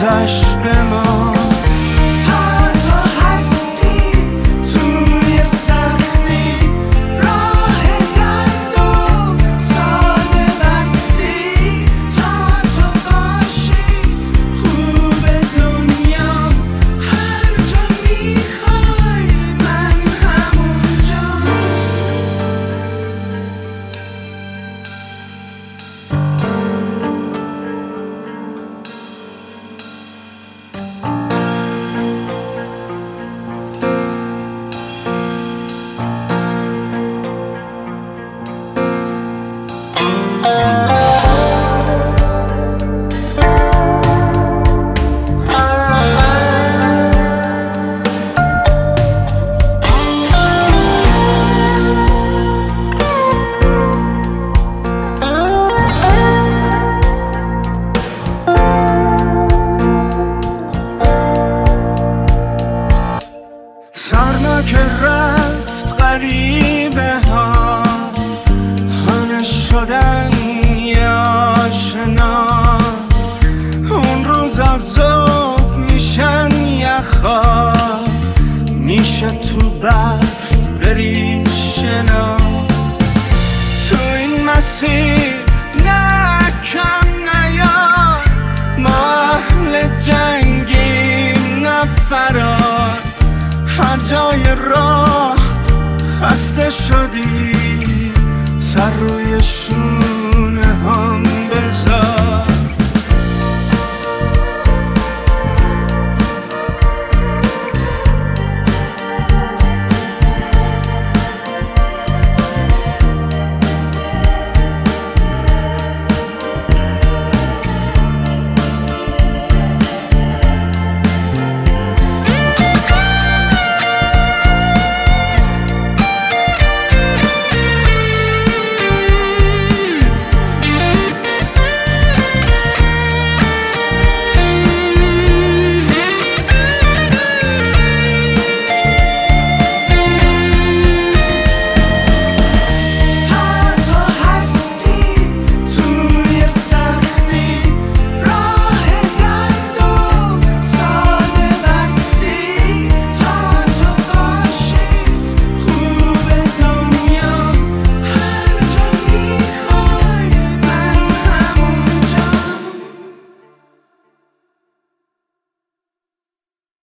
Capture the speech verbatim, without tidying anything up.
گذشت به ما. تا تو هستی توی سختی، راه درد و ساده بستی. تا تو باشی خوب دنیا، هر جا میخوای من همونجا. سرنا که رفت غریبه ها، همه شدن یه آشنا. اون روزا ذوب میشن یخا، میشه تو برف بری شنا. تو این مسیر نه کم نیار، ما اهل جنگیم نه فرار. هر جای راه خسته شدی، سر روی شونه هم بذار.